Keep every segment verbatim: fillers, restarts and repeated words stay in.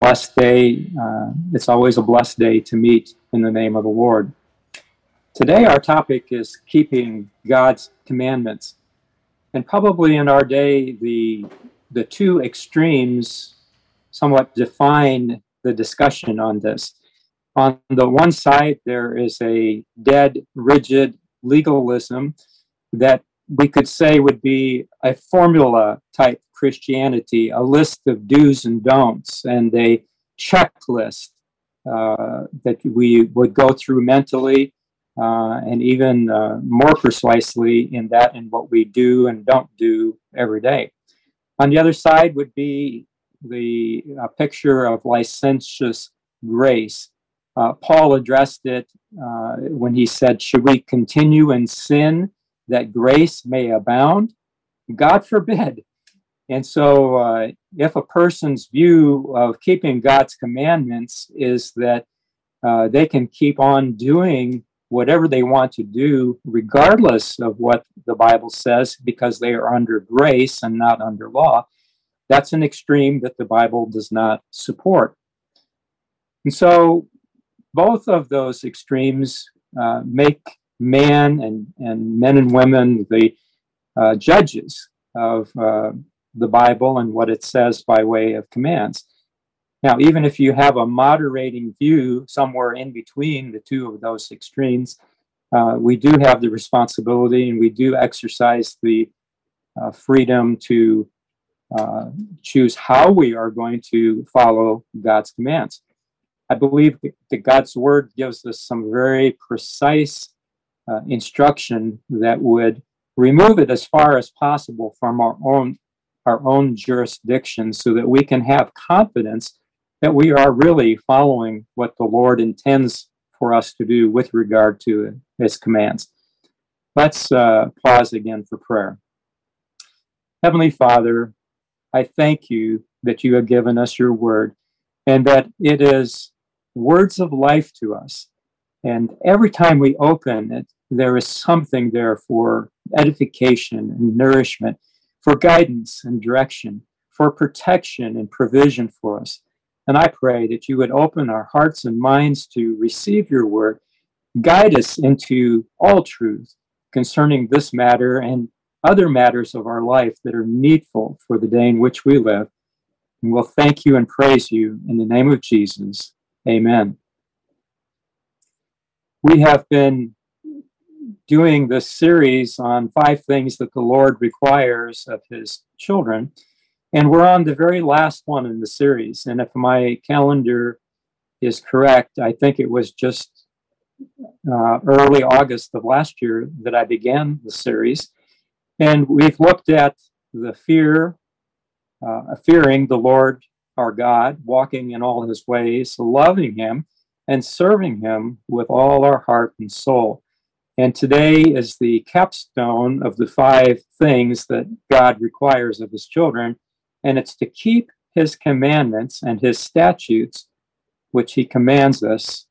blessed day. Uh, it's always a blessed day to meet in the name of the Lord. Today, our topic is keeping God's commandments. And probably in our day, the, the two extremes somewhat define the discussion on this. On the one side, there is a dead, rigid legalism that we could say would be a formula type Christianity, a list of do's and don'ts, and a checklist uh, that we would go through mentally, uh, and even uh, more precisely in that in what we do and don't do every day. On the other side would be the uh, picture of licentious grace. Uh, Paul addressed it uh, when he said, should we continue in sin that grace may abound? God forbid. And so uh, if a person's view of keeping God's commandments is that uh, they can keep on doing whatever they want to do, regardless of what the Bible says, because they are under grace and not under law, that's an extreme that the Bible does not support. And so both of those extremes uh, make man and, and men and women the uh, judges of uh, the Bible and what it says by way of commands. Now, even if you have a moderating view somewhere in between the two of those extremes, uh, we do have the responsibility and we do exercise the uh, freedom to uh, choose how we are going to follow God's commands. I believe that God's word gives us some very precise uh, instruction that would remove it as far as possible from our own our own jurisdiction so that we can have confidence that we are really following what the Lord intends for us to do with regard to his commands. Let's uh, pause again for prayer. Heavenly Father, I thank you that you have given us your word and that it is words of life to us. And every time we open it, there is something there for edification and nourishment, for guidance and direction, for protection and provision for us. And I pray that you would open our hearts and minds to receive your word, guide us into all truth concerning this matter and other matters of our life that are needful for the day in which we live. And we'll thank you and praise you in the name of Jesus. Amen. We have been doing this series on five things that the Lord requires of his children. And we're on the very last one in the series. And if my calendar is correct, I think it was just uh, early August of last year that I began the series. And we've looked at the fear, uh, fearing the Lord our God, walking in all his ways, loving him, and serving him with all our heart and soul. And today is the capstone of the five things that God requires of his children, and it's to keep his commandments and his statutes, which he commands us.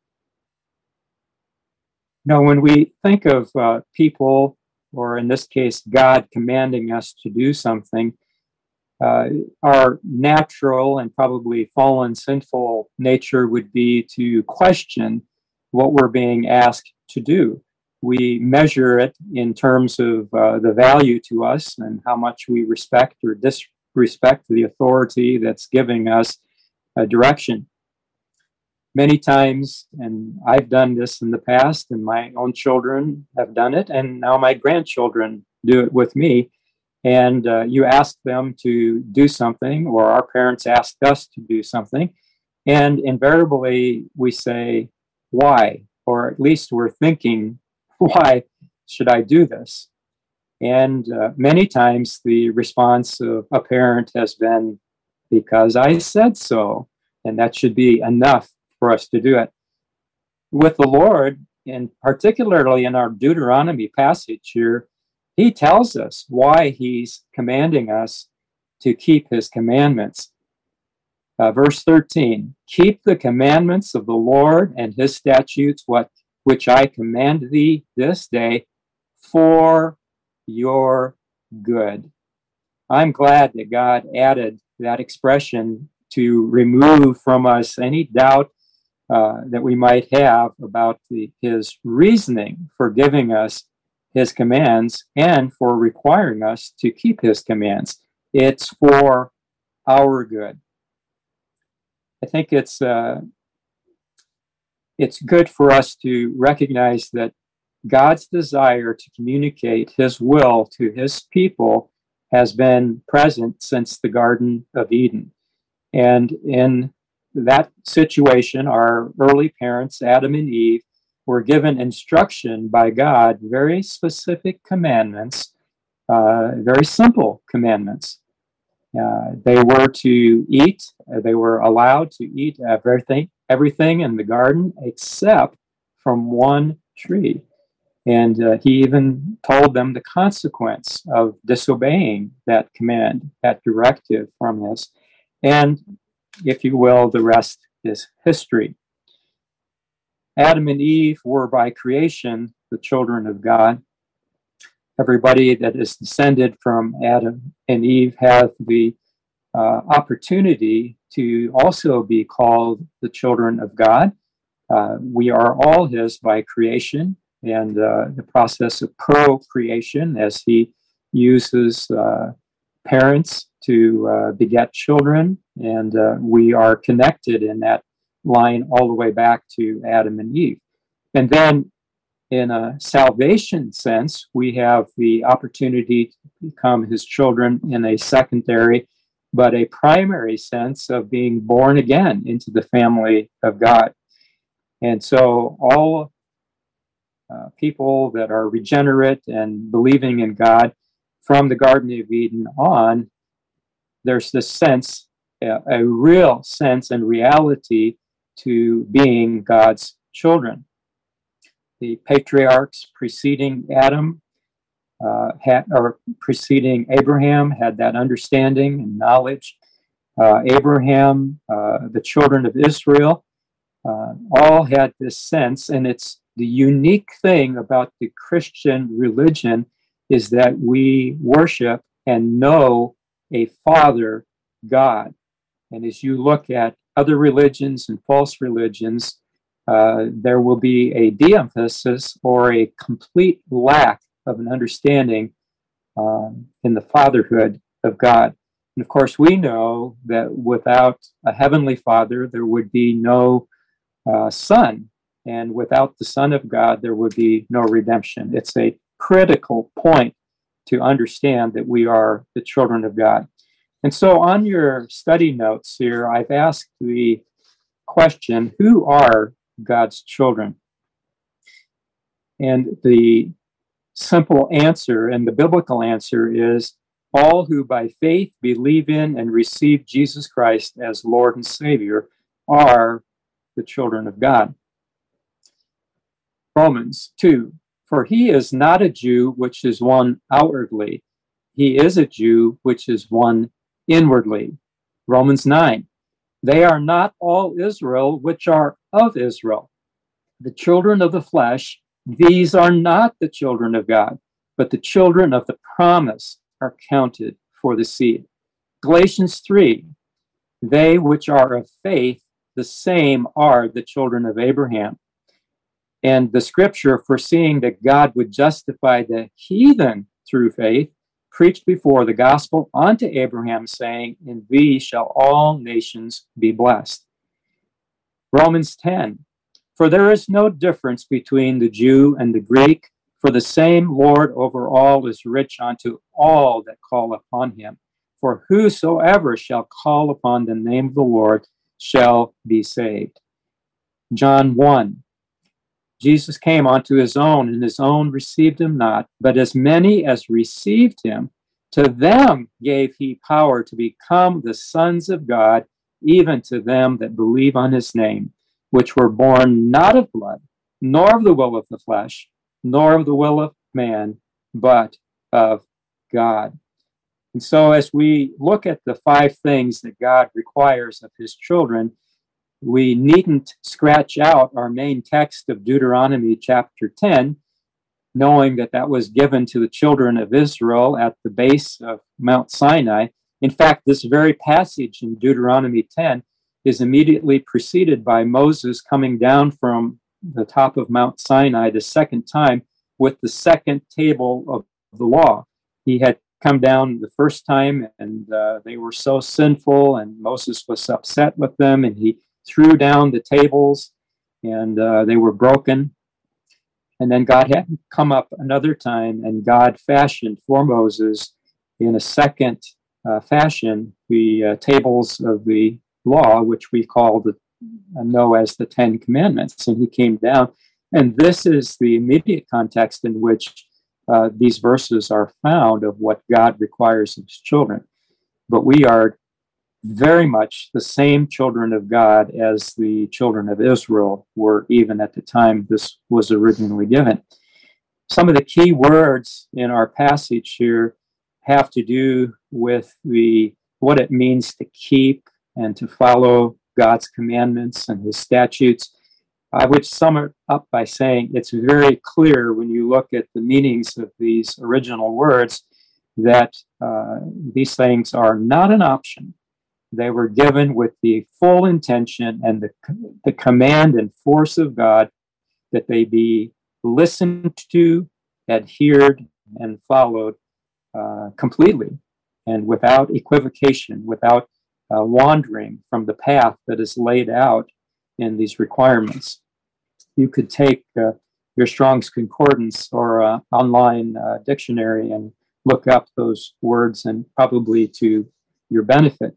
Now, when we think of uh, people, or in this case, God commanding us to do something, uh, our natural and probably fallen sinful nature would be to question what we're being asked to do. We measure it in terms of uh, the value to us and how much we respect or disrespect the authority that's giving us a direction. Many times, and I've done this in the past, and my own children have done it, and now my grandchildren do it with me. And uh, you ask them to do something, or our parents ask us to do something, and invariably we say, why? Or at least we're thinking, why should I do this? And uh, many times the response of a parent has been, because I said so, and that should be enough for us to do it. With the Lord, and particularly in our Deuteronomy passage here, he tells us why he's commanding us to keep his commandments. Uh, verse thirteen, keep the commandments of the Lord and his statutes, what which I command thee this day for your good. I'm glad that God added that expression to remove from us any doubt uh, that we might have about the, his reasoning for giving us his commands and for requiring us to keep his commands. It's for our good. I think it's uh, it's good for us to recognize that God's desire to communicate his will to his people has been present since the Garden of Eden. And in that situation, our early parents, Adam and Eve, were given instruction by God, very specific commandments, uh, very simple commandments. Uh, they were to eat, uh, they were allowed to eat everything, everything in the garden except from one tree. And uh, he even told them the consequence of disobeying that command, that directive from us. And if you will, the rest is history. Adam and Eve were by creation the children of God. Everybody that is descended from Adam and Eve have the uh, opportunity to also be called the children of God. Uh, we are all his by creation, and uh, the process of procreation as he uses uh, parents to uh, beget children, and uh, we are connected in that line all the way back to Adam and Eve. And then in a salvation sense, we have the opportunity to become his children in a secondary, but a primary sense of being born again into the family of God. And so all uh, people that are regenerate and believing in God from the Garden of Eden on, there's this sense, a, a real sense and reality to being God's children. The patriarchs preceding Adam, uh, had, or preceding Abraham, had that understanding and knowledge. Uh, Abraham, uh, the children of Israel, uh, all had this sense, and it's the unique thing about the Christian religion is that we worship and know a Father God. And as you look at other religions and false religions, uh, there will be a de-emphasis or a complete lack of an understanding um, in the fatherhood of God. And of course, we know that without a heavenly Father, there would be no uh, Son. And without the Son of God, there would be no redemption. It's a critical point to understand that we are the children of God. And so on your study notes here, I've asked the question, who are God's children? And the simple answer and the biblical answer is all who by faith believe in and receive Jesus Christ as Lord and Savior are the children of God. Romans two, for he is not a Jew which is one outwardly, he is a Jew which is one inwardly. Romans nine, they are not all Israel which are of Israel. The children of the flesh, these are not the children of God, but the children of the promise are counted for the seed. Galatians three, they which are of faith, the same are the children of Abraham. And the scripture, foreseeing that God would justify the heathen through faith, preached before the gospel unto Abraham, saying, in thee shall all nations be blessed. Romans ten, for there is no difference between the Jew and the Greek, for the same Lord over all is rich unto all that call upon him. For whosoever shall call upon the name of the Lord shall be saved. John one, Jesus came unto his own, and his own received him not. But as many as received him, to them gave he power to become the sons of God, even to them that believe on his name, which were born not of blood, nor of the will of the flesh, nor of the will of man, but of God. And so as we look at the five things that God requires of his children, we needn't scratch out our main text of Deuteronomy chapter ten, knowing that that was given to the children of Israel at the base of Mount Sinai, In fact, this very passage in Deuteronomy ten is immediately preceded by Moses coming down from the top of Mount Sinai the second time with the second table of the law. He had come down the first time, and uh, they were so sinful, and Moses was upset with them, and he threw down the tables, and uh, they were broken. And then God had come up another time, and God fashioned for Moses in a second uh, fashion the uh, tables of the law, which we call the uh, know as the Ten Commandments. And he came down, and this is the immediate context in which uh, these verses are found of what God requires of his children. But we are very much the same children of God as the children of Israel were even at the time this was originally given. Some of the key words in our passage here have to do with the what it means to keep and to follow God's commandments and his statutes. I would sum it up by saying it's very clear when you look at the meanings of these original words that uh, these things are not an option. They were given with the full intention and the, the command and force of God that they be listened to, adhered, and followed uh, completely and without equivocation, without uh, wandering from the path that is laid out in these requirements. You could take uh, your Strong's Concordance or uh, online uh, dictionary and look up those words, and probably to your benefit.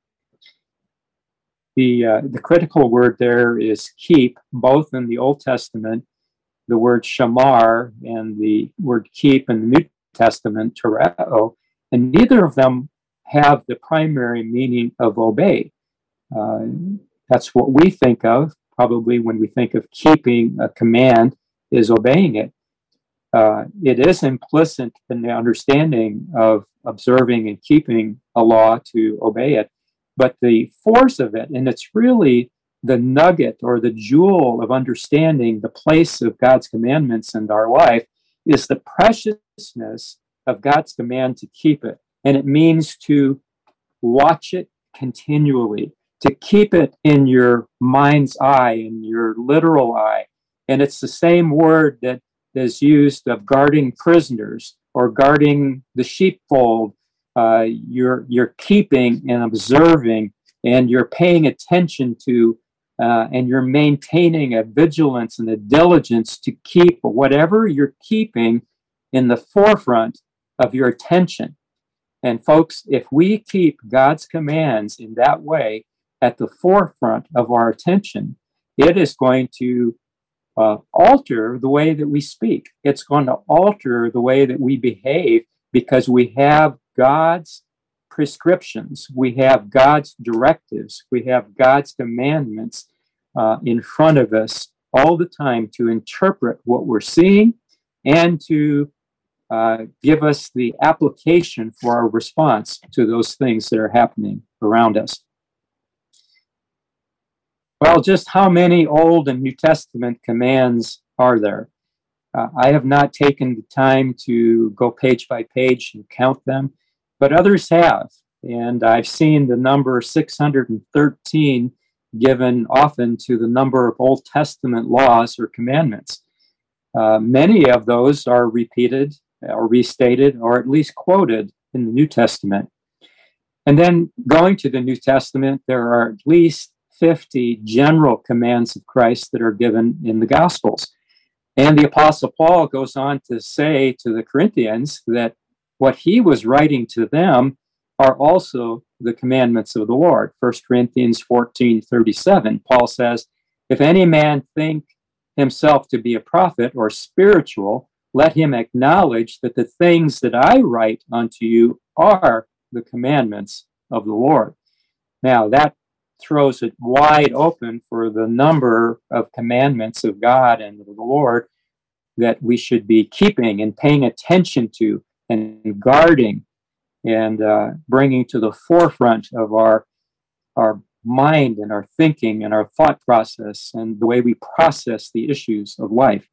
The, uh, the critical word there is keep, both in the Old Testament, the word shamar, and the word keep in the New Testament, tereo, and neither of them have the primary meaning of obey. Uh, that's what we think of, probably when we think of keeping a command, is obeying it. Uh, it is implicit in the understanding of observing and keeping a law to obey it. But the force of it, and it's really the nugget or the jewel of understanding the place of God's commandments in our life, is the preciousness of God's command to keep it. And it means to watch it continually, to keep it in your mind's eye, in your literal eye. And it's the same word that is used of guarding prisoners or guarding the sheepfold. Uh, you're you're keeping and observing, and you're paying attention to, uh, and you're maintaining a vigilance and a diligence to keep whatever you're keeping in the forefront of your attention. And folks, if we keep God's commands in that way at the forefront of our attention, it is going to uh, alter the way that we speak. It's going to alter the way that we behave, because we have God's prescriptions, we have God's directives, we have God's commandments uh, in front of us all the time to interpret what we're seeing and to uh, give us the application for our response to those things that are happening around us. Well, just how many Old and New Testament commands are there? Uh, I have not taken the time to go page by page and count them, but others have. And I've seen the number six hundred thirteen given often to the number of Old Testament laws or commandments. Uh, many of those are repeated or restated or at least quoted in the New Testament. And then going to the New Testament, there are at least fifty general commands of Christ that are given in the Gospels. And the Apostle Paul goes on to say to the Corinthians that what he was writing to them are also the commandments of the Lord. First Corinthians fourteen thirty-seven, Paul says, if any man think himself to be a prophet or spiritual, let him acknowledge that the things that I write unto you are the commandments of the Lord. Now, that throws it wide open for the number of commandments of God and of the Lord that we should be keeping and paying attention to and guarding and uh, bringing to the forefront of our, our mind and our thinking and our thought process and the way we process the issues of life.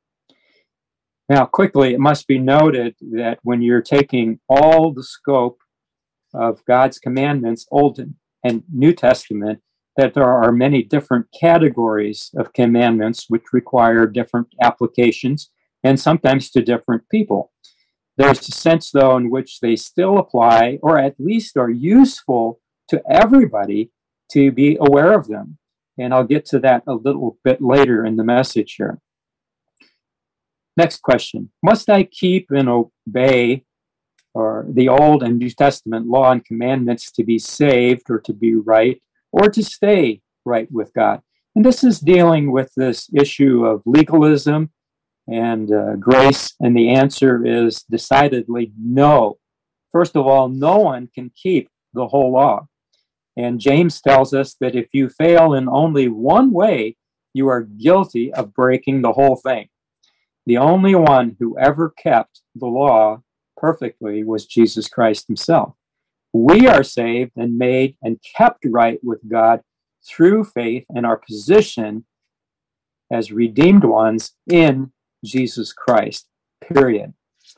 Now, quickly, it must be noted that when you're taking all the scope of God's commandments, Old and New Testament, that there are many different categories of commandments which require different applications and sometimes to different people. There's a sense, though, in which they still apply, or at least are useful to everybody to be aware of them. And I'll get to that a little bit later in the message here. Next question. Must I keep and obey or the Old and New Testament law and commandments to be saved or to be right or to stay right with God? And this is dealing with this issue of legalism and uh, grace, and the answer is decidedly no. First of all, no one can keep the whole law. And James tells us that if you fail in only one way, you are guilty of breaking the whole thing. The only one who ever kept the law perfectly was Jesus Christ himself. We are saved and made and kept right with God through faith and our position as redeemed ones in Jesus Christ, period.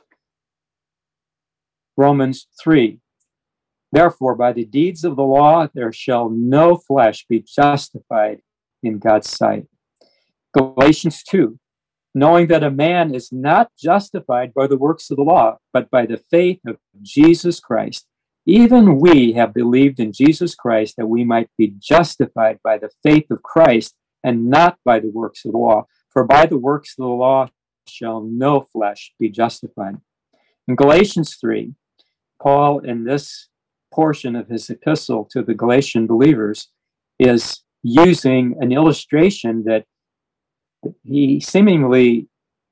Romans three. Therefore, by the deeds of the law, there shall no flesh be justified in God's sight. Galatians two. Knowing that a man is not justified by the works of the law, but by the faith of Jesus Christ. Even we have believed in Jesus Christ that we might be justified by the faith of Christ and not by the works of the law. For by the works of the law shall no flesh be justified. In Galatians three, Paul, in this portion of his epistle to the Galatian believers, is using an illustration that he seemingly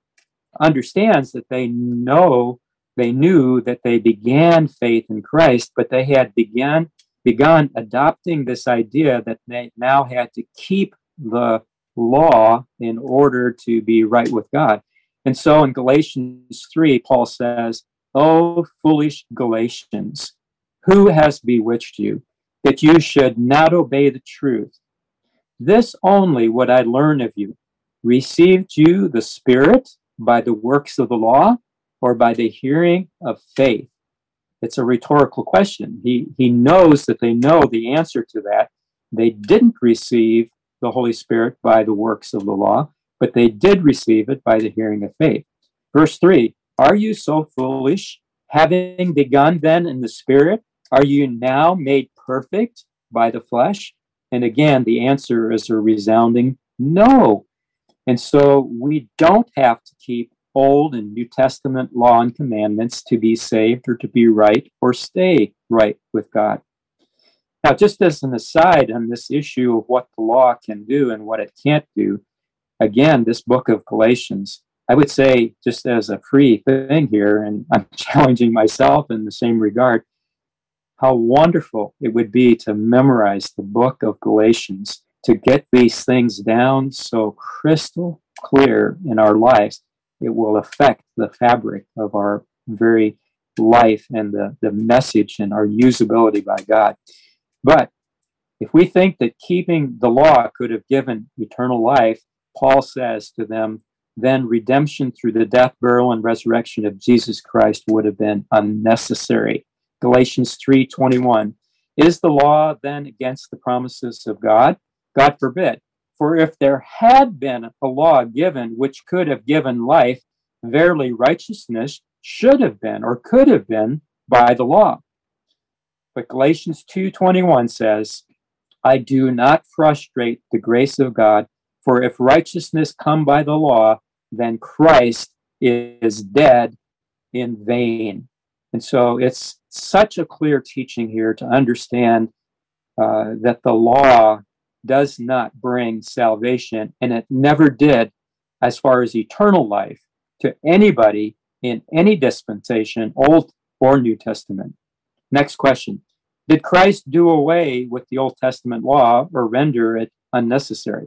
understands that they know, they knew that they began faith in Christ, but they had begun, begun adopting this idea that they now had to keep the law in order to be right with God. And so in Galatians three, Paul says, "O foolish Galatians, who has bewitched you, that you should not obey the truth? This only would I learn of you. Received you the Spirit by the works of the law or by the hearing of faith?" It's a rhetorical question. He, he knows that they know the answer to that. They didn't receive the Holy Spirit by the works of the law, but they did receive it by the hearing of faith. Verse three, are you so foolish? Having begun then in the Spirit, are you now made perfect by the flesh? And again, the answer is a resounding no. And so we don't have to keep Old and New Testament law and commandments to be saved or to be right or stay right with God. Now, just as an aside on this issue of what the law can do and what it can't do, again, this book of Galatians, I would say, just as a free thing here, and I'm challenging myself in the same regard, how wonderful it would be to memorize the book of Galatians, to get these things down so crystal clear in our lives. It will affect the fabric of our very life and the, the message and our usability by God. But if we think that keeping the law could have given eternal life, Paul says to them, then redemption through the death, burial, and resurrection of Jesus Christ would have been unnecessary. Galatians three twenty-one. Is the law then against the promises of God? God forbid. For if there had been a law given which could have given life, verily righteousness should have been or could have been by the law. But Galatians two twenty-one says, I do not frustrate the grace of God, for if righteousness come by the law, then Christ is dead in vain. And so it's such a clear teaching here to understand uh, that the law does not bring salvation, and it never did as far as eternal life to anybody in any dispensation, Old or New Testament. Next question. Did Christ do away with the Old Testament law or render it unnecessary?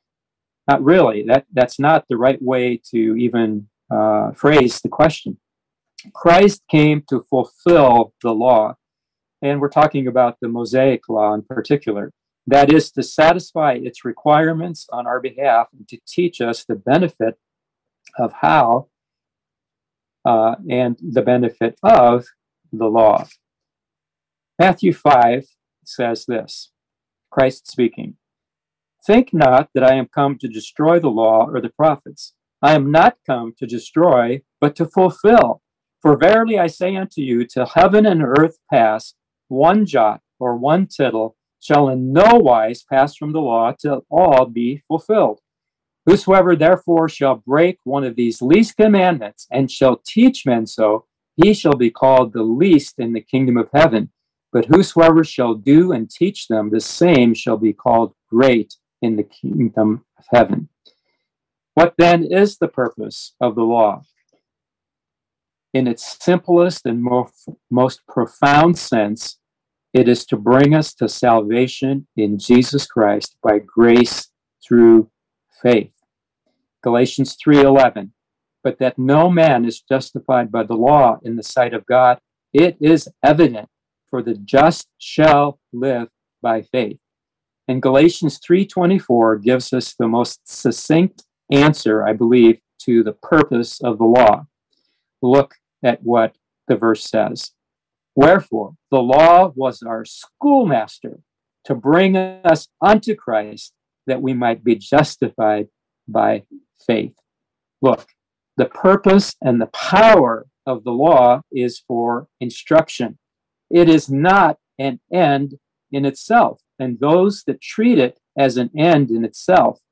Not really. That, that's not the right way to even uh, phrase the question. Christ came to fulfill the law, and we're talking about the Mosaic law in particular. That is to satisfy its requirements on our behalf and to teach us the benefit of how uh, and the benefit of the law. Matthew five says this, Christ speaking, "Think not that I am come to destroy the law or the prophets. I am not come to destroy, but to fulfill. For verily I say unto you, till heaven and earth pass, one jot or one tittle shall in no wise pass from the law till all be fulfilled. Whosoever therefore shall break one of these least commandments and shall teach men so, he shall be called the least in the kingdom of heaven. But whosoever shall do and teach them, the same shall be called great in the kingdom of heaven." What then is the purpose of the law? In its simplest and most, most profound sense, it is to bring us to salvation in Jesus Christ by grace through faith. Galatians three eleven, "But that no man is justified by the law in the sight of God, it is evident, for the just shall live by faith." And Galatians three twenty-four gives us the most succinct answer, I believe, to the purpose of the law. Look at what the verse says. "Wherefore, the law was our schoolmaster to bring us unto Christ, that we might be justified by faith." Look, the purpose and the power of the law is for instruction. It is not an end in itself, and those that treat it as an end in itself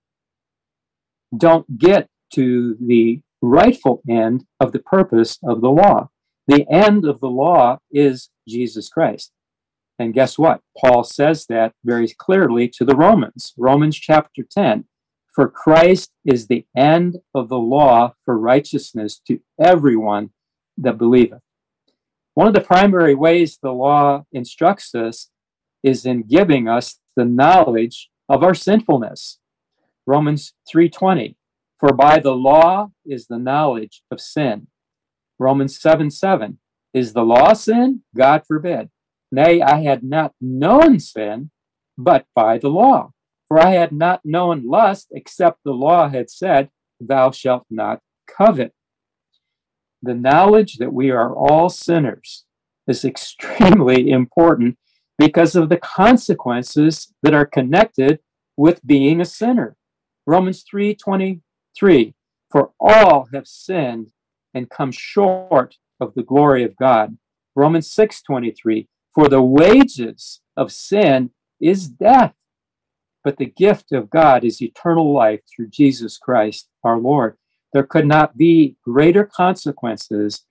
don't get to the rightful end of the purpose of the law. The end of the law is Jesus Christ. And guess what? Paul says that very clearly to the Romans, Romans chapter ten. "For Christ is the end of the law for righteousness to everyone that believeth." One of the primary ways the law instructs us is in giving us the knowledge of our sinfulness. Romans three twenty, "For by the law is the knowledge of sin." Romans seven seven, "Is the law sin? God forbid. Nay, I had not known sin, but by the law. For I had not known lust, except the law had said, Thou shalt not covet." The knowledge that we are all sinners is extremely important because of the consequences that are connected with being a sinner. Romans three twenty-three, "For all have sinned and come short of the glory of God." Romans six twenty-three, "For the wages of sin is death, but the gift of God is eternal life through Jesus Christ our Lord." There could not be greater consequences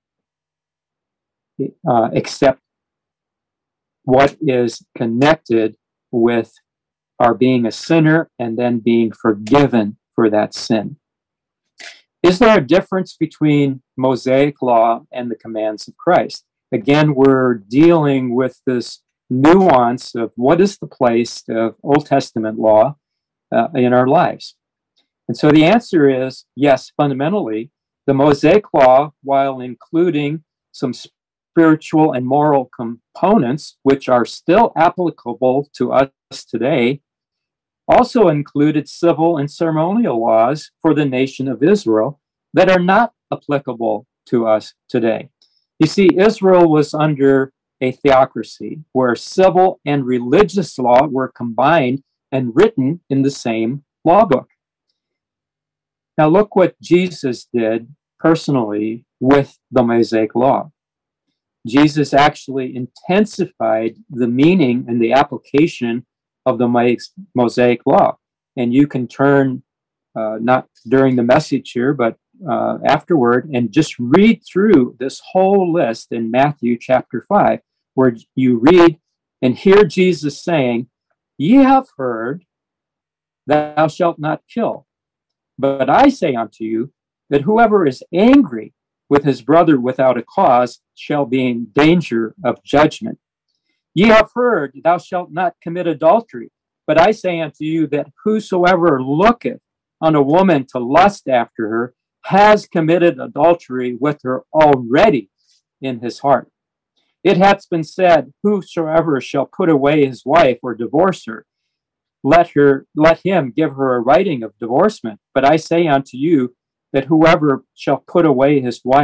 uh, except what is connected with our being a sinner and then being forgiven for that sin. Is there a difference between Mosaic law and the commands of Christ? Again, we're dealing with this nuance of what is the place of Old Testament law uh, in our lives. And so the answer is yes, fundamentally, the Mosaic law, while including some spiritual and moral components, which are still applicable to us today, also included civil and ceremonial laws for the nation of Israel that are not applicable to us today. You see, Israel was under a theocracy where civil and religious law were combined and written in the same law book. Now look what Jesus did personally with the Mosaic law. Jesus actually intensified the meaning and the application of the Mosaic law. And you can turn, uh, not during the message here, but uh, afterward, and just read through this whole list in Matthew chapter five, where you read and hear Jesus saying, "Ye have heard, thou shalt not kill. But I say unto you, that whoever is angry with his brother without a cause shall be in danger of judgment. Ye have heard, thou shalt not commit adultery. But I say unto you, that whosoever looketh on a woman to lust after her has committed adultery with her already in his heart. It hath been said, whosoever shall put away his wife or divorce her, let her, let him give her a writing of divorcement. But I say unto you, that whoever shall put away his wife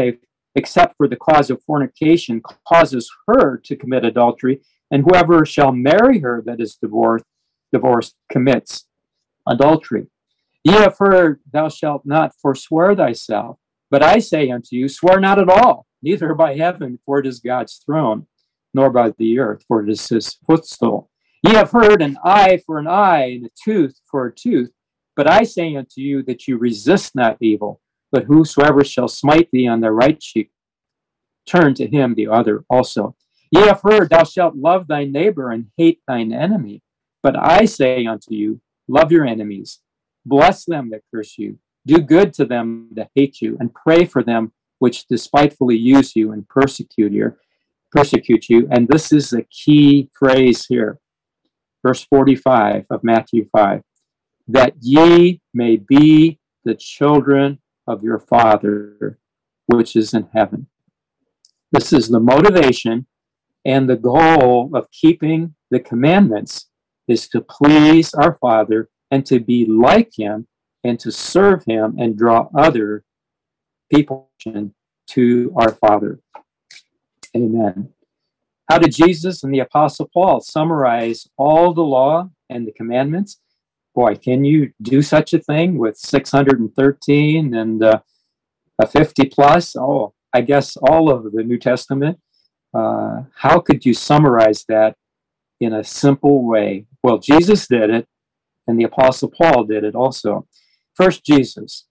except for the cause of fornication, causes her to commit adultery, and whoever shall marry her that is divorced, divorced commits adultery. Ye have heard, thou shalt not forswear thyself. But I say unto you, swear not at all, neither by heaven, for it is God's throne, nor by the earth, for it is his footstool. Ye have heard, an eye for an eye, and a tooth for a tooth. But I say unto you that you resist not evil, but whosoever shall smite thee on the right cheek, turn to him the other also. Ye have heard, thou shalt love thy neighbor and hate thine enemy. But I say unto you, love your enemies, bless them that curse you, do good to them that hate you, and pray for them which despitefully use you and persecute you. Persecute you. And this is a key phrase here. Verse forty-five of Matthew five. That ye may be the children of your Father, which is in heaven. This is the motivation and the goal of keeping the commandments, is to please our Father and to be like him and to serve him and draw other people to our Father. Amen. How did Jesus and the Apostle Paul summarize all the law and the commandments? Boy, can you do such a thing with six hundred thirteen and uh, a fifty plus? Oh, I guess all of the New Testament. Uh, how could you summarize that in a simple way? Well, Jesus did it, and the Apostle Paul did it also. First, Jesus.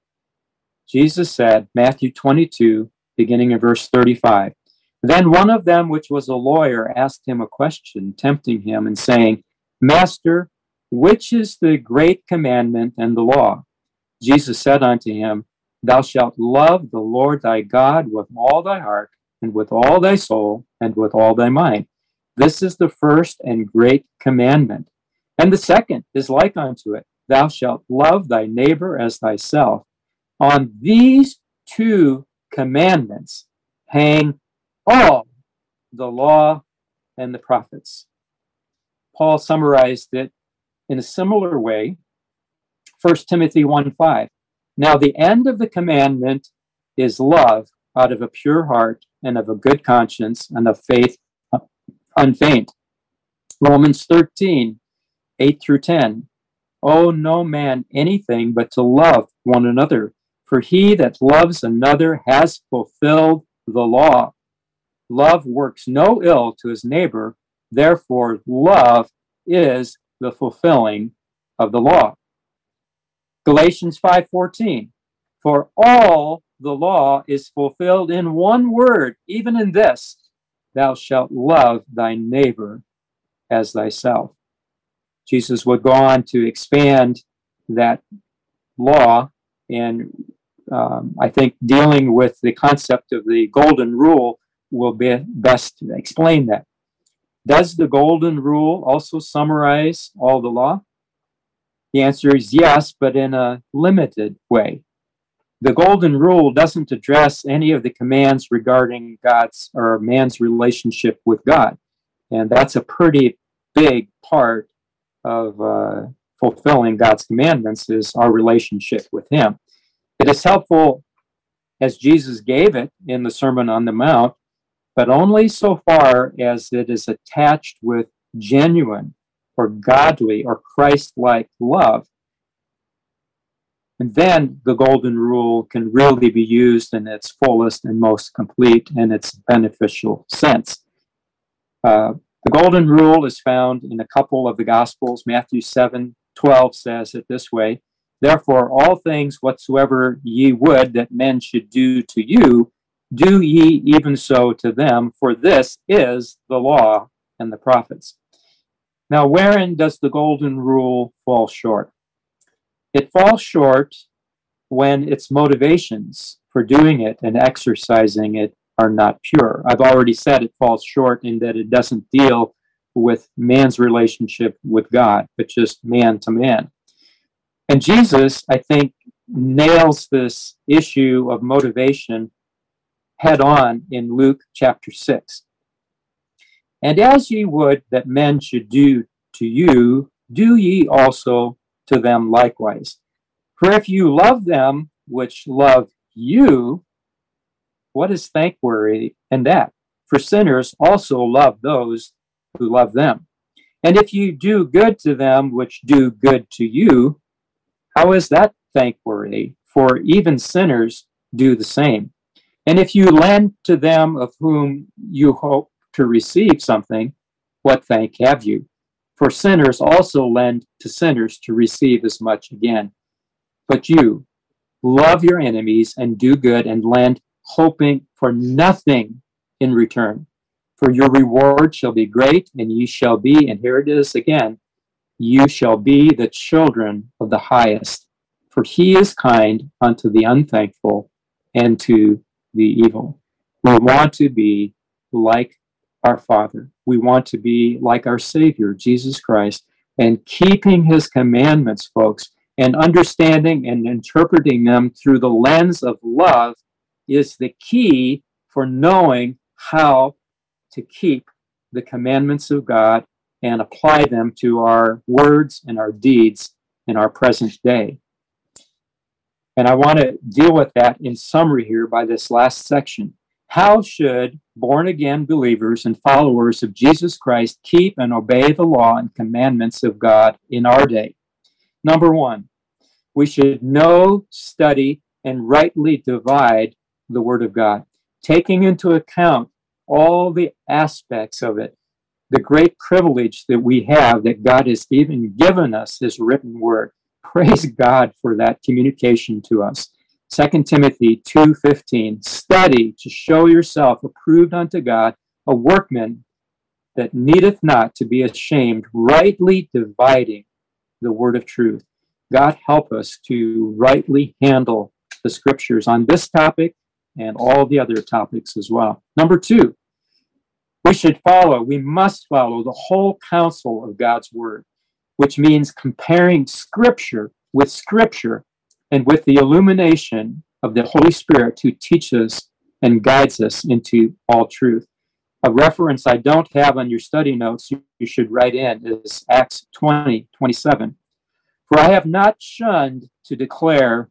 Jesus said, Matthew twenty-two, beginning in verse thirty-five, Then one of them, which was a lawyer, asked him a question, tempting him, and saying, Master, which is the great commandment and the law? Jesus said unto him, Thou shalt love the Lord thy God with all thy heart, and with all thy soul, and with all thy mind. This is the first and great commandment. And the second is like unto it, Thou shalt love thy neighbor as thyself. On these two commandments hang all the law and the prophets. Paul summarized it in a similar way. First Timothy one five. Now the end of the commandment is love out of a pure heart and of a good conscience and of faith unfeigned. Romans thirteen, eight through ten. Owe no man anything but to love one another, for he that loves another has fulfilled the law. Love works no ill to his neighbor, therefore love is the fulfilling of the law. Galatians five fourteen. For all the law is fulfilled in one word, even in this, thou shalt love thy neighbor as thyself. Jesus would go on to expand that law, and um, I think dealing with the concept of the golden rule will be best to explain that. Does the golden rule also summarize all the law? The answer is yes, but in a limited way. The golden rule doesn't address any of the commands regarding God's or man's relationship with God, and that's a pretty big part of uh, fulfilling God's commandments, is our relationship with him. It is helpful as Jesus gave it in the Sermon on the Mount, but only so far as it is attached with genuine or godly or Christ-like love. And then the golden rule can really be used in its fullest and most complete and its beneficial sense. Uh, the golden rule is found in a couple of the Gospels. Matthew seven twelve says it this way, Therefore all things whatsoever ye would that men should do to you, do ye even so to them, for this is the law and the prophets. Now, wherein does the golden rule fall short? It falls short when its motivations for doing it and exercising it are not pure. I've already said it falls short in that it doesn't deal with man's relationship with God, but just man to man. And Jesus, I think, nails this issue of motivation head on in Luke chapter six. And as ye would that men should do to you, do ye also to them likewise. For if you love them which love you, What is thankworthy in that? For sinners also love those who love them. And if you do good to them which do good to you, how is that thankworthy? For even sinners do the same. And if you lend to them of whom you hope to receive something, what thank have you? For sinners also lend to sinners to receive as much again. But you, love your enemies and do good and lend, hoping for nothing in return. For your reward shall be great, and ye shall be, and here it is again, you shall be the children of the highest. For he is kind unto the unthankful and to the evil. We want to be like our Father. We want to be like our Savior, Jesus Christ, and keeping his commandments, folks, and understanding and interpreting them through the lens of love is the key for knowing how to keep the commandments of God and apply them to our words and our deeds in our present day. And I want to deal with that in summary here by this last section. How should born-again believers and followers of Jesus Christ keep and obey the law and commandments of God in our day? Number one, we should know, study, and rightly divide the Word of God, taking into account all the aspects of it, the great privilege that we have that God has even given us His written Word. Praise God for that communication to us. Second Timothy two fifteen, study to show yourself approved unto God, a workman that needeth not to be ashamed, rightly dividing the word of truth. God help us to rightly handle the scriptures on this topic and all the other topics as well. Number two, we should follow, we must follow the whole counsel of God's word, which means comparing scripture with scripture and with the illumination of the Holy Spirit who teaches and guides us into all truth. A reference I don't have on your study notes you, you should write in is Acts twenty twenty-seven. For I have not shunned to declare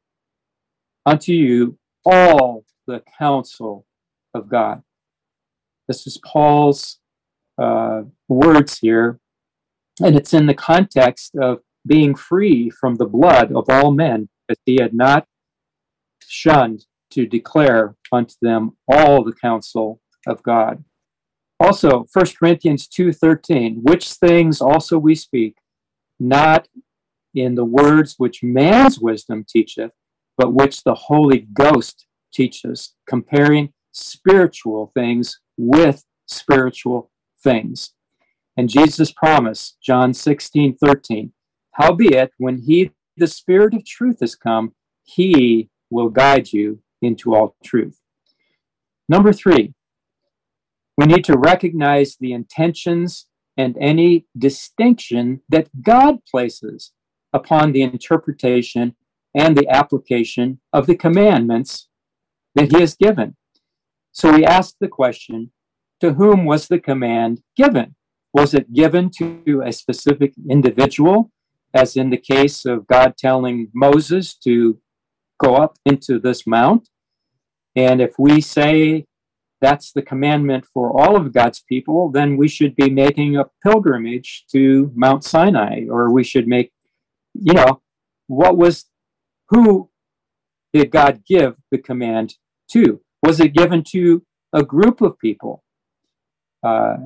unto you all the counsel of God. This is Paul's uh, words here, and it's in the context of being free from the blood of all men, that he had not shunned to declare unto them all the counsel of God. Also, First Corinthians two thirteen, which things also we speak, not in the words which man's wisdom teacheth, but which the Holy Ghost teaches, comparing spiritual things with spiritual things. And Jesus promised, John sixteen thirteen, howbeit, when he, the Spirit of truth, is come, he will guide you into all truth. Number three, we need to recognize the intentions and any distinction that God places upon the interpretation and the application of the commandments that he has given. So we ask the question, to whom was the command given? Was it given to a specific individual, as in the case of God telling Moses to go up into this mount? And if we say that's the commandment for all of God's people, then we should be making a pilgrimage to Mount Sinai, or we should make, you know, what was, who did God give the command to? Was it given to a group of people? Uh,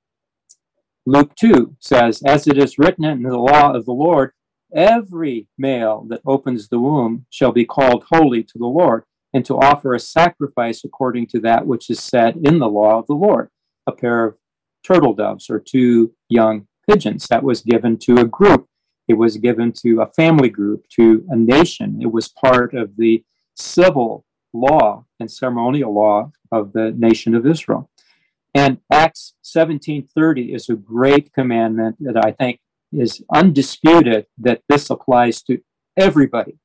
Luke two says, as it is written in the law of the Lord, every male that opens the womb shall be called holy to the Lord, and to offer a sacrifice according to that which is said in the law of the Lord, a pair of turtle doves or two young pigeons. That was given to a group. It was given to a family group, to a nation. It was part of the civil law and ceremonial law of the nation of Israel. And Acts seventeen thirty is a great commandment that I think is undisputed, that this applies to everybody.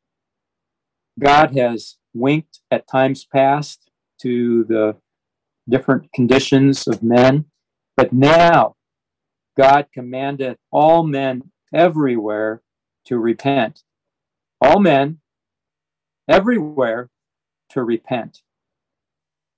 God has winked at times past to the different conditions of men, but now God commandeth all men everywhere to repent. All men everywhere to repent.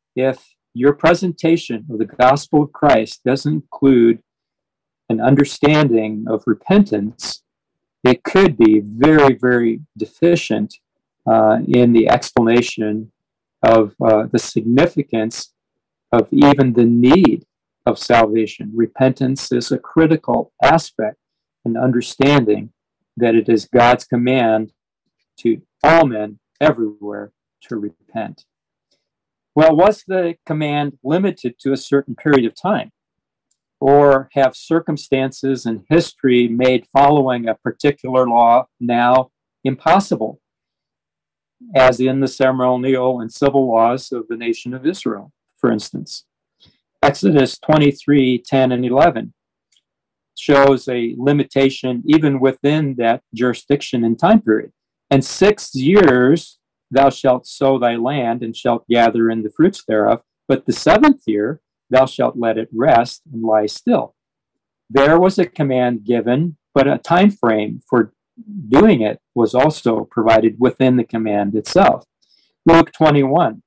if your presentation of the gospel of Christ doesn't include an understanding of repentance, it could be very, very deficient uh, in the explanation of uh, the significance of even the need of salvation. Repentance is a critical aspect in understanding that it is God's command to all men everywhere to repent. Well, was the command limited to a certain period of time? Or have circumstances and history made following a particular law now impossible, as in the ceremonial and civil laws of the nation of Israel, for instance? Exodus twenty-three, ten, and eleven shows a limitation even within that jurisdiction and time period. And six years thou shalt sow thy land and shalt gather in the fruits thereof, but the seventh year thou shalt let it rest and lie still. There was a command given, but a time frame for doing it was also provided within the command itself. Luke twenty-one,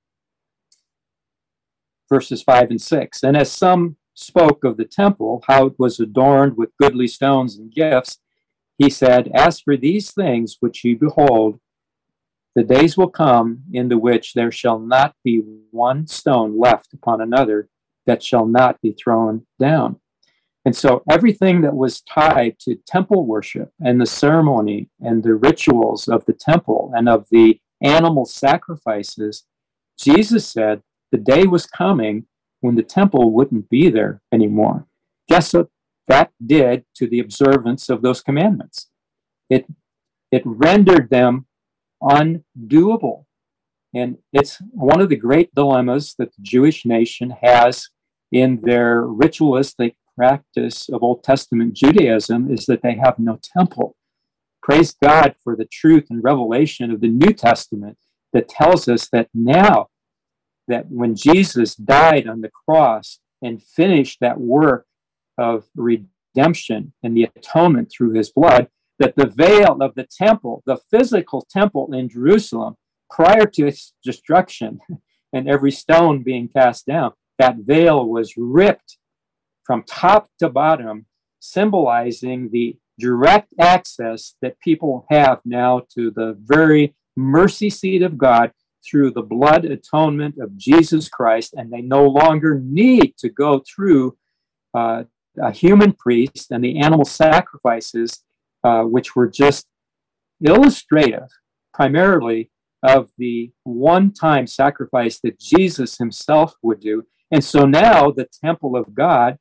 verses five and six. And as some spoke of the temple, how it was adorned with goodly stones and gifts, he said, as for these things which ye behold, the days will come in the which there shall not be one stone left upon another that shall not be thrown down. And so everything that was tied to temple worship and the ceremony and the rituals of the temple and of the animal sacrifices, Jesus said the day was coming when the temple wouldn't be there anymore. Guess what that did to the observance of those commandments? It, it rendered them undoable. And it's one of the great dilemmas that the Jewish nation has in their ritualistic practice of Old Testament Judaism, is that they have no temple. Praise God for the truth and revelation of the New Testament that tells us that now, that when Jesus died on the cross and finished that work of redemption and the atonement through his blood, that the veil of the temple, the physical temple in Jerusalem, prior to its destruction and every stone being cast down, that veil was ripped from top to bottom, symbolizing the direct access that people have now to the very mercy seat of God through the blood atonement of Jesus Christ, and they no longer need to go through uh, a human priest and the animal sacrifices, uh, which were just illustrative, primarily, of the one-time sacrifice that Jesus himself would do. And so now the temple of God,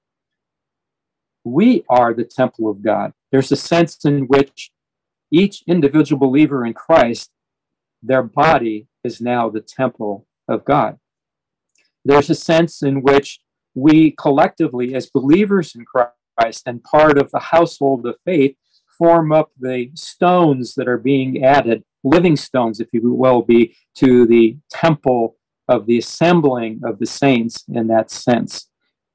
we are the temple of God. There's a sense in which each individual believer in Christ, their body is now the temple of God. There's a sense in which we collectively, as believers in Christ and part of the household of faith, form up the stones that are being added, living stones, if you will, be to the temple of the assembling of the saints in that sense.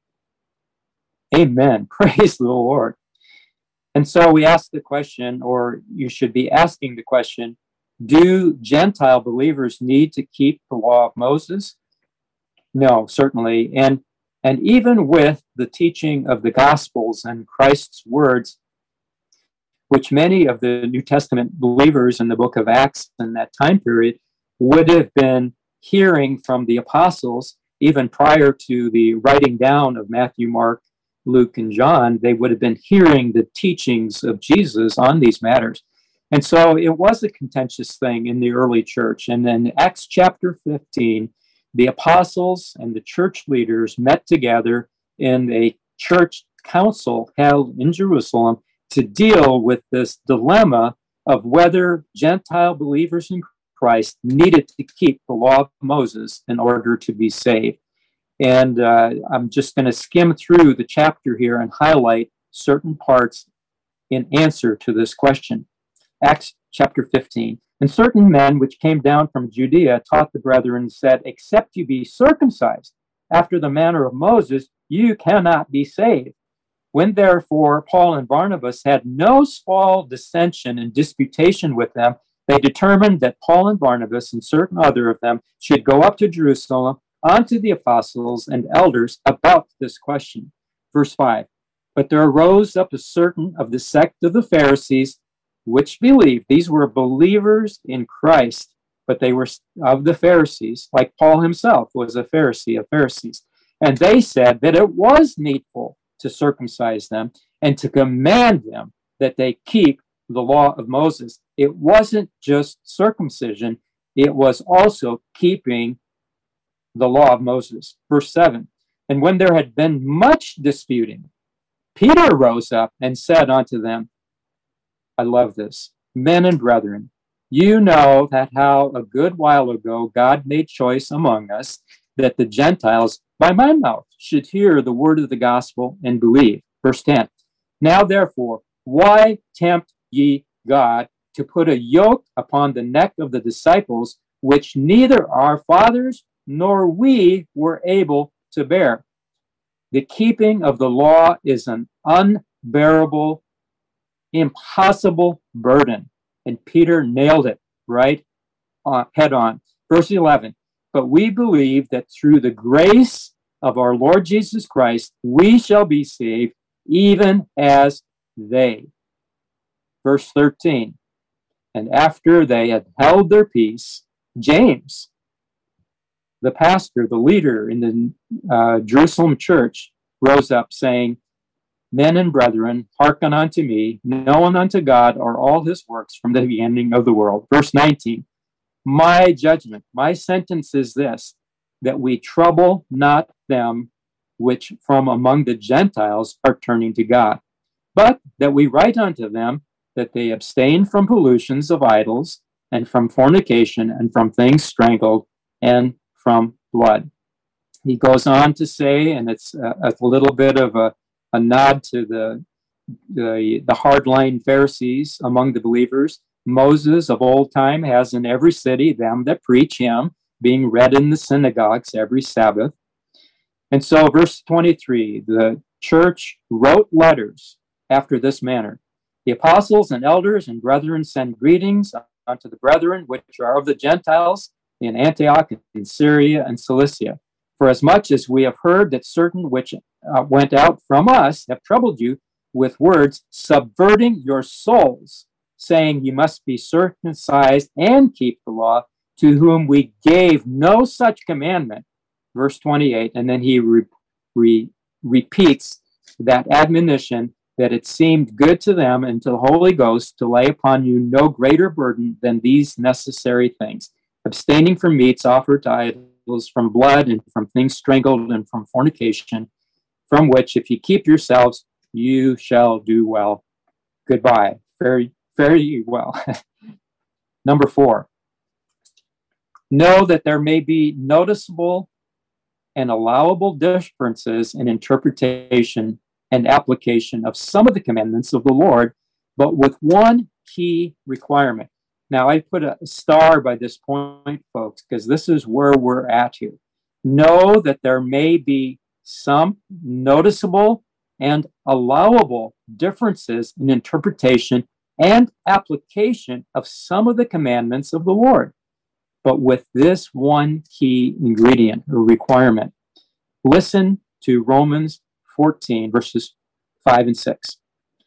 Amen. Praise the Lord. And so we ask the question, or you should be asking the question, do Gentile believers need to keep the law of Moses? No, certainly. And, and even with the teaching of the Gospels and Christ's words, which many of the New Testament believers in the book of Acts in that time period would have been hearing from the apostles, even prior to the writing down of Matthew, Mark, Luke, and John, they would have been hearing the teachings of Jesus on these matters. And so it was a contentious thing in the early church. And in Acts chapter fifteen, the apostles and the church leaders met together in a church council held in Jerusalem to deal with this dilemma of whether Gentile believers in Christ needed to keep the law of Moses in order to be saved. And uh, I'm just going to skim through the chapter here and highlight certain parts in answer to this question. Acts chapter fifteen. And certain men which came down from Judea taught the brethren and said, except you be circumcised after the manner of Moses, you cannot be saved. When therefore Paul and Barnabas had no small dissension and disputation with them, they determined that Paul and Barnabas and certain other of them should go up to Jerusalem unto the apostles and elders about this question. Verse five, but there arose up a certain of the sect of the Pharisees, which believed. These were believers in Christ, but they were of the Pharisees, like Paul himself was a Pharisee of Pharisees. And they said that it was needful to circumcise them and to command them that they keep the law of Moses. It wasn't just circumcision, it was also keeping the law of Moses. Verse seven, and when there had been much disputing, Peter rose up and said unto them, I love this, men and brethren, you know that how a good while ago God made choice among us that the Gentiles by my mouth should hear the word of the gospel and believe. Verse ten, now therefore, why tempt ye God to put a yoke upon the neck of the disciples, which neither our fathers nor we were able to bear? The keeping of the law is an unbearable, impossible burden. And Peter nailed it right on, head on. Verse eleven, but we believe that through the grace of our Lord Jesus Christ, we shall be saved, even as they. Verse thirteen, and after they had held their peace, James, the pastor, the leader in the uh, Jerusalem church, rose up saying, men and brethren, hearken unto me, known unto God are all his works from the beginning of the world. Verse nineteen, my judgment, my sentence is this, that we trouble not them which from among the Gentiles are turning to God, but that we write unto them that they abstain from pollutions of idols, and from fornication, and from things strangled, and from blood. He goes on to say, and it's a, a little bit of a, a nod to the, the, the hardline Pharisees among the believers. Moses of old time has in every city them that preach him, being read in the synagogues every Sabbath. And so verse twenty-three, the church wrote letters after this manner. The apostles and elders and brethren send greetings unto the brethren which are of the Gentiles in Antioch and Syria and Cilicia. For as much as we have heard that certain which uh, went out from us have troubled you with words, subverting your souls, saying you must be circumcised and keep the law, to whom we gave no such commandment. Verse twenty-eight, and then he re re repeats that admonition that it seemed good to them and to the Holy Ghost to lay upon you no greater burden than these necessary things, abstaining from meats offered to idols, from blood, and from things strangled, and from fornication, from which if you keep yourselves, you shall do well. Goodbye. Very, very well. Number four, know that there may be noticeable and allowable differences in interpretation and application of some of the commandments of the Lord, but with one key requirement. Now, I put a star by this point, folks, because this is where we're at here. Know that there may be some noticeable and allowable differences in interpretation and application of some of the commandments of the Lord, but with this one key ingredient or requirement. Listen to Romans fourteen, verses five and six.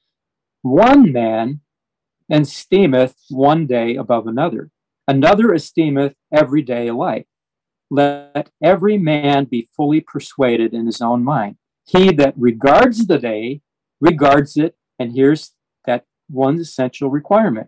One man esteemeth one day above another, another esteemeth every day alike. Let every man be fully persuaded in his own mind. He that regards the day regards it, and here's that one essential requirement,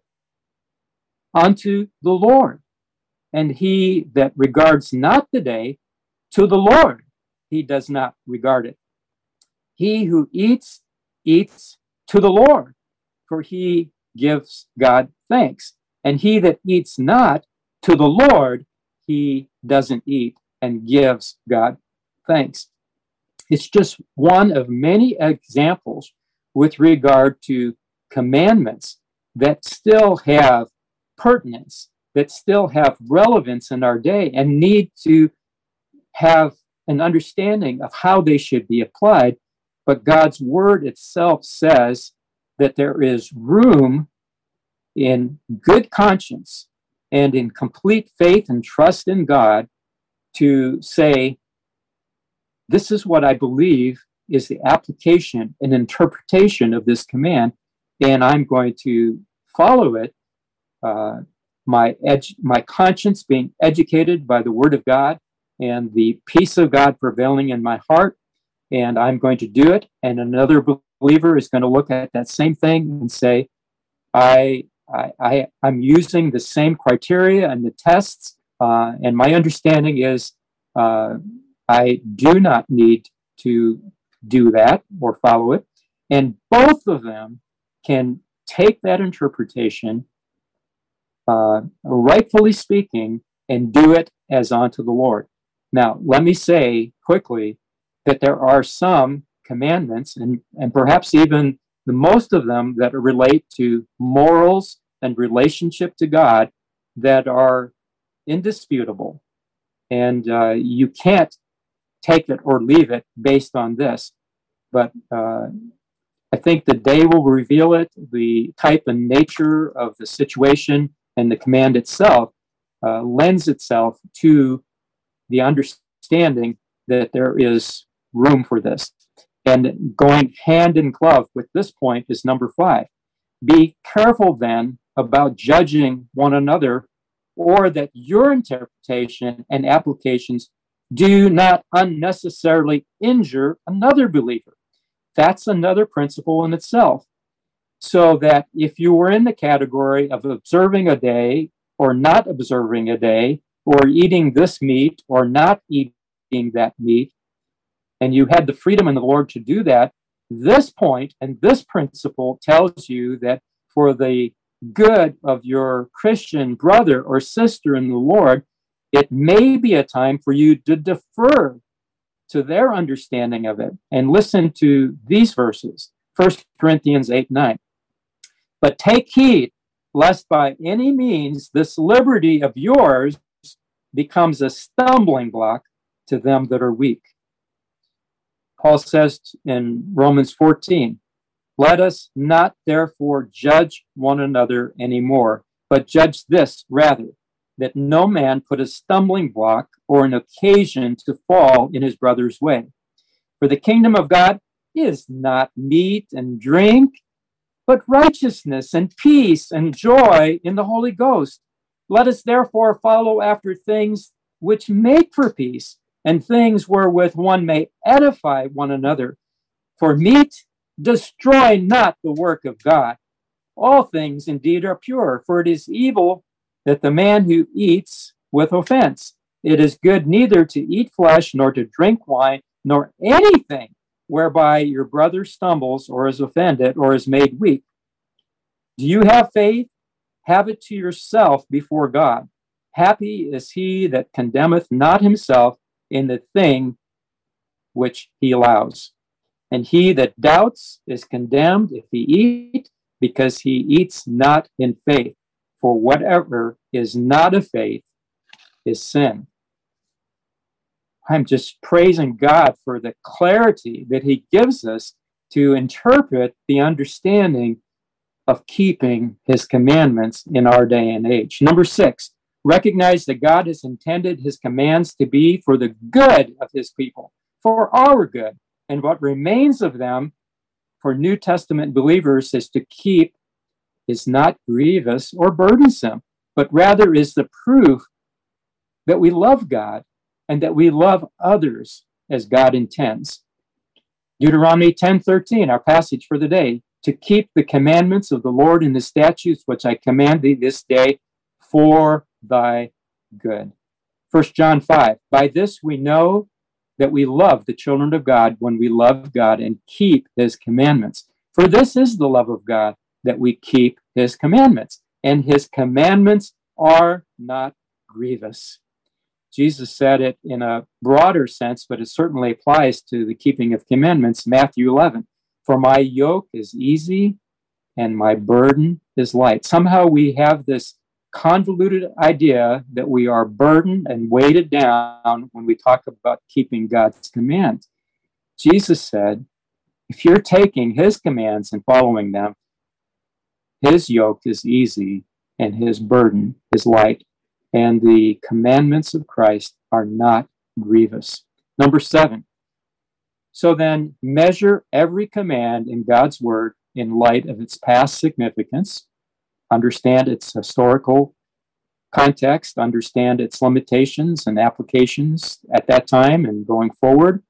unto the Lord. And he that regards not the day, to the Lord he does not regard it. He who eats, eats to the Lord, for he gives God thanks. And he that eats not to the Lord, he doesn't eat and gives God thanks. It's just one of many examples with regard to commandments that still have pertinence, that still have relevance in our day and need to have an understanding of how they should be applied. But God's word itself says that there is room in good conscience and in complete faith and trust in God to say this is what I believe is the application and interpretation of this command, and I'm going to follow it. Uh, my edu- my conscience being educated by the Word of God and the peace of God prevailing in my heart, and I'm going to do it. And another believer is going to look at that same thing and say, I, I, I, I'm using the same criteria and the tests, uh, and my understanding is uh, I do not need to do that or follow it. And both of them can take that interpretation, uh, rightfully speaking, and do it as unto the Lord. Now, let me say quickly that there are some commandments, and, and perhaps even the most of them that relate to morals and relationship to God, that are indisputable. And uh, you can't take it or leave it based on this. But uh, I think the day will reveal it. The type and nature of the situation and the command itself uh, lends itself to the understanding that there is room for this. And going hand in glove with this point is number five. Be careful then about judging one another, or that your interpretation and applications do not unnecessarily injure another believer. That's another principle in itself. So that if you were in the category of observing a day or not observing a day, or eating this meat or not eating that meat, and you had the freedom in the Lord to do that, this point and this principle tells you that for the good of your Christian brother or sister in the Lord, it may be a time for you to defer to their understanding of it. And listen to these verses, First Corinthians eight, nine. But take heed, lest by any means this liberty of yours becomes a stumbling block to them that are weak. Paul says in Romans fourteen, let us not therefore judge one another anymore, but judge this rather, that no man put a stumbling block or an occasion to fall in his brother's way. For the kingdom of God is not meat and drink, but righteousness and peace and joy in the Holy Ghost. Let us therefore follow after things which make for peace, and things wherewith one may edify one another. For meat destroy not the work of God. All things indeed are pure, for it is evil that the man who eats with offense. It is good neither to eat flesh, nor to drink wine, nor anything whereby your brother stumbles, or is offended, or is made weak. Do you have faith? Have it to yourself before God. Happy is he that condemneth not himself in the thing which he allows. And he that doubts is condemned if he eat, because he eats not in faith. For whatever is not of faith is sin. I'm just praising God for the clarity that he gives us to interpret the understanding of keeping his commandments in our day and age. Number six, recognize that God has intended his commands to be for the good of his people, for our good. And what remains of them for New Testament believers is to keep is not grievous or burdensome, but rather is the proof that we love God and that we love others as God intends. Deuteronomy ten thirteen, our passage for the day, to keep the commandments of the Lord and the statutes which I command thee this day for thy good. First John five, by this we know that we love the children of God when we love God and keep his commandments. For this is the love of God, that we keep his commandments, and his commandments are not grievous. Jesus said it in a broader sense, but it certainly applies to the keeping of commandments. Matthew eleven, for my yoke is easy and my burden is light. Somehow we have this convoluted idea that we are burdened and weighted down when we talk about keeping God's commands. Jesus said, if you're taking his commands and following them, his yoke is easy and his burden is light. And the commandments of Christ are not grievous. Number seven, So then measure every command in God's word in light of its past significance, understand its historical context, understand its limitations and applications at that time and going forward.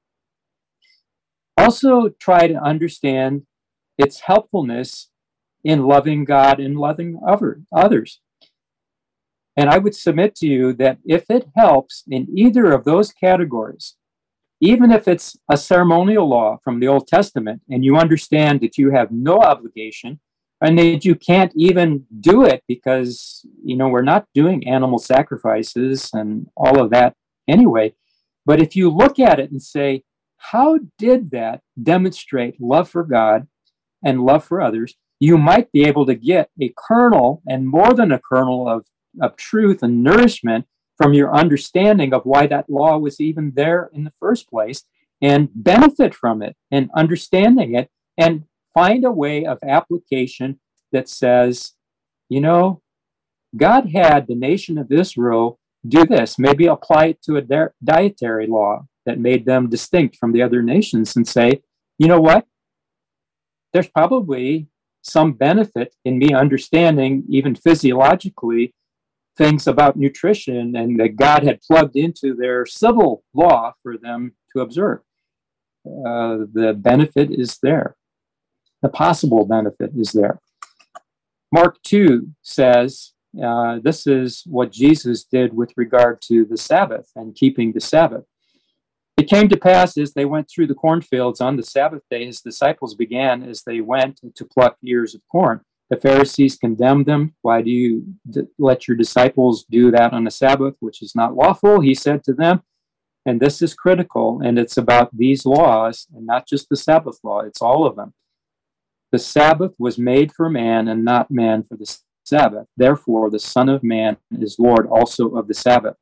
Also try to understand its helpfulness in loving God and loving other, others. And I would submit to you that if it helps in either of those categories, even if it's a ceremonial law from the Old Testament and you understand that you have no obligation and that you can't even do it because, you know, we're not doing animal sacrifices and all of that anyway. But if you look at it and say, how did that demonstrate love for God and love for others? You might be able to get a kernel and more than a kernel of, of truth and nourishment from your understanding of why that law was even there in the first place, and benefit from it and understanding it, and find a way of application that says, you know, God had the nation of Israel do this, maybe apply it to a di- dietary law that made them distinct from the other nations and say, you know what? There's probably some benefit in me understanding, even physiologically, things about nutrition and that God had plugged into their civil law for them to observe. Uh, the benefit is there. The possible benefit is there. Mark two says, uh, this is what Jesus did with regard to the Sabbath and keeping the Sabbath. It came to pass as they went through the cornfields on the Sabbath day, his disciples began as they went to pluck ears of corn. The Pharisees condemned them. Why do you d- let your disciples do that on the Sabbath, which is not lawful? He said to them, and this is critical, and it's about these laws, and not just the Sabbath law, it's all of them. The Sabbath was made for man, and not man for the Sabbath. Therefore, the Son of Man is Lord also of the Sabbath.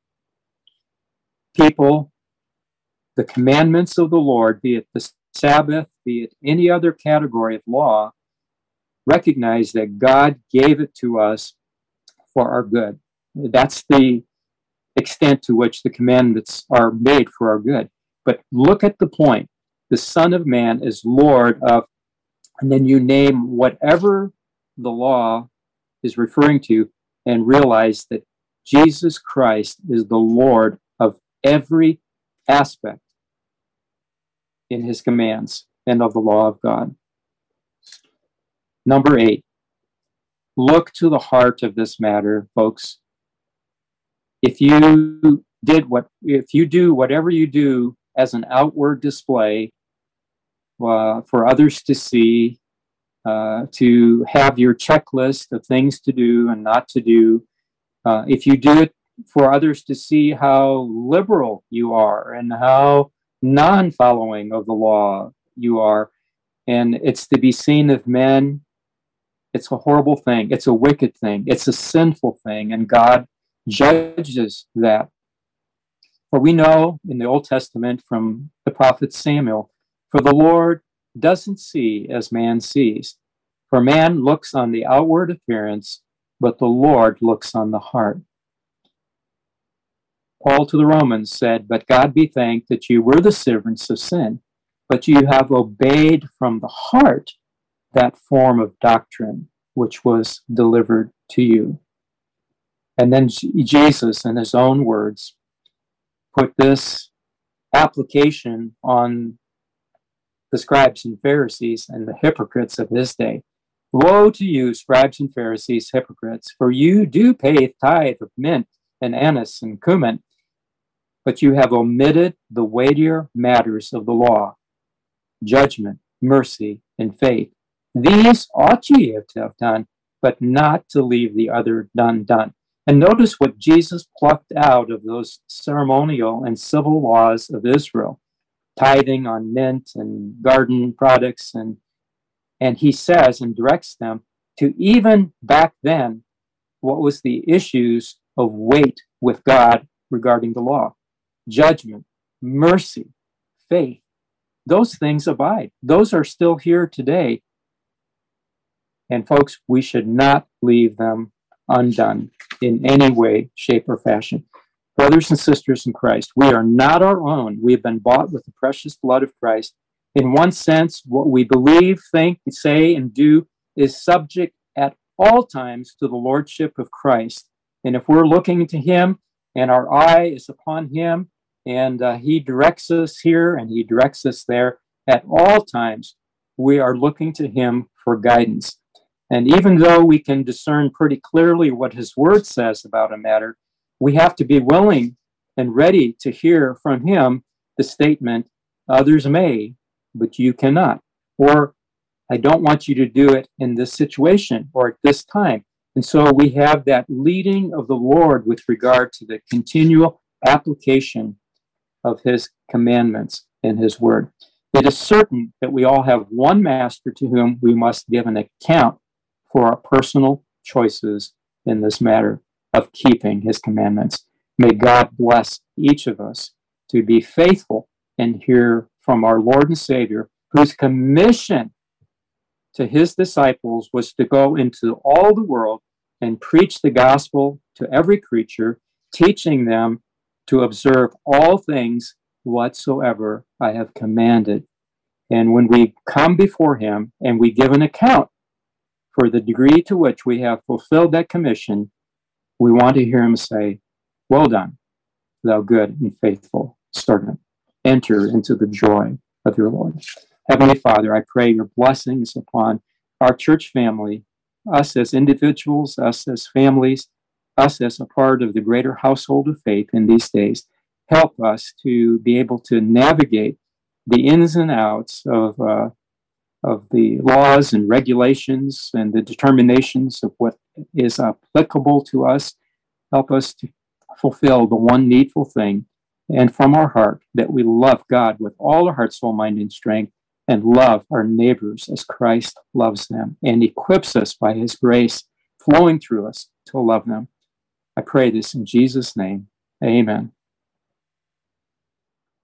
People, the commandments of the Lord, be it the Sabbath, be it any other category of law, recognize that God gave it to us for our good. That's the extent to which the commandments are made for our good. But look at the point. The Son of Man is Lord of, and then you name whatever the law is referring to and realize that Jesus Christ is the Lord of every aspect in his commands and of the law of God. Number eight, look to the heart of this matter, folks. If you did what, if you do whatever you do as an outward display uh, for others to see, uh, to have your checklist of things to do and not to do, uh, if you do it for others to see how liberal you are and how non-following of the law you are, and it's to be seen of men, it's a horrible thing. It's a wicked thing. It's a sinful thing, and God judges that. For we know in the Old Testament from the prophet Samuel, for the Lord doesn't see as man sees. For man looks on the outward appearance, but the Lord looks on the heart. Paul to the Romans said, but God be thanked that you were the servants of sin, but you have obeyed from the heart that form of doctrine which was delivered to you. And then Jesus, in his own words, put this application on the scribes and Pharisees and the hypocrites of his day. Woe to you, scribes and Pharisees, hypocrites, for you do pay tithe of mint and anise and cumin, but you have omitted the weightier matters of the law, judgment, mercy, and faith. These ought ye to have done, but not to leave the other undone. And notice what Jesus plucked out of those ceremonial and civil laws of Israel, tithing on mint and garden products, and and he says and directs them to, even back then, what was the issues of weight with God regarding the law, judgment, mercy, faith. Those things abide. Those are still here today. And folks, we should not leave them undone in any way, shape, or fashion. Brothers and sisters in Christ, we are not our own. We have been bought with the precious blood of Christ. In one sense, what we believe, think, say, and do is subject at all times to the lordship of Christ. And if we're looking to him and our eye is upon him and uh, he directs us here and he directs us there at all times, we are looking to him for guidance. And even though we can discern pretty clearly what his word says about a matter, we have to be willing and ready to hear from him the statement, others may, but you cannot. Or, I don't want you to do it in this situation or at this time. And so we have that leading of the Lord with regard to the continual application of his commandments in his word. It is certain that we all have one master to whom we must give an account for our personal choices in this matter of keeping his commandments. May God bless each of us to be faithful and hear from our Lord and Savior, whose commission to his disciples was to go into all the world and preach the gospel to every creature, teaching them to observe all things whatsoever I have commanded. And when we come before him and we give an account for the degree to which we have fulfilled that commission, we want to hear him say, well done, thou good and faithful servant. Enter into the joy of your Lord. Heavenly Father, I pray your blessings upon our church family, us as individuals, us as families, us as a part of the greater household of faith in these days. Help us to be able to navigate the ins and outs of, uh, of the laws and regulations and the determinations of what is applicable to us. Help us to fulfill the one needful thing, and from our heart, that we love God with all our heart, soul, mind, and strength, and love our neighbors as Christ loves them, and equips us by his grace flowing through us to love them. I pray this in Jesus' name. Amen.